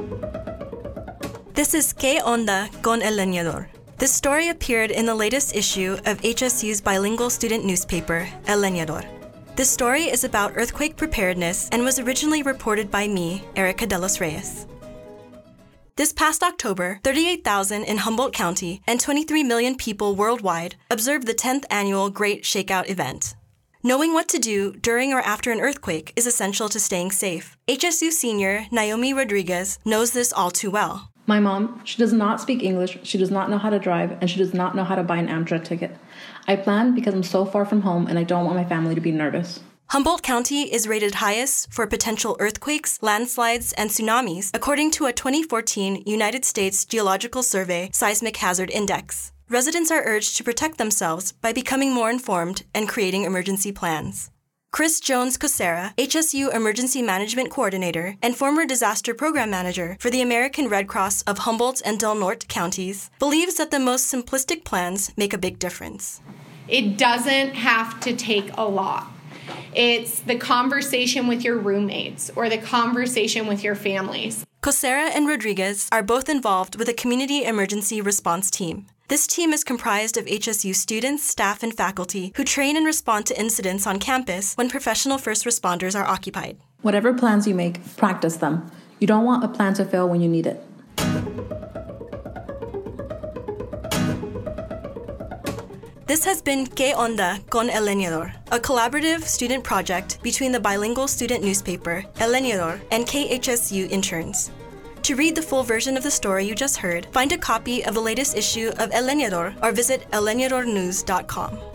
This is ¿Qué onda con el leñador? This story appeared in the latest issue of HSU's bilingual student newspaper, El Leñador. This story is about earthquake preparedness and was originally reported by me, Erica de los Reyes. This past October, 38,000 in Humboldt County and 23 million people worldwide observed the 10th annual Great Shakeout event. Knowing what to do during or after an earthquake is essential to staying safe. HSU senior Naomi Rodriguez knows this all too well. My mom, she does not speak English, she does not know how to drive, and she does not know how to buy an Amtrak ticket. I planned because I'm so far from home and I don't want my family to be nervous. Humboldt County is rated highest for potential earthquakes, landslides, and tsunamis, according to a 2014 United States Geological Survey Seismic Hazard Index. Residents are urged to protect themselves by becoming more informed and creating emergency plans. Chris Jones-Cosera, HSU Emergency Management Coordinator and former Disaster Program Manager for the American Red Cross of Humboldt and Del Norte counties, believes that the most simplistic plans make a big difference. It doesn't have to take a lot. It's the conversation with your roommates or the conversation with your families. Cosera and Rodriguez are both involved with a community emergency response team. This team is comprised of HSU students, staff, and faculty who train and respond to incidents on campus when professional first responders are occupied. Whatever plans you make, practice them. You don't want a plan to fail when you need it. This has been ¿Qué onda con el leñador? A collaborative student project between the bilingual student newspaper, El Leñador, and KHSU interns. To read the full version of the story you just heard, find a copy of the latest issue of El Leñador or visit elleñadornews.com.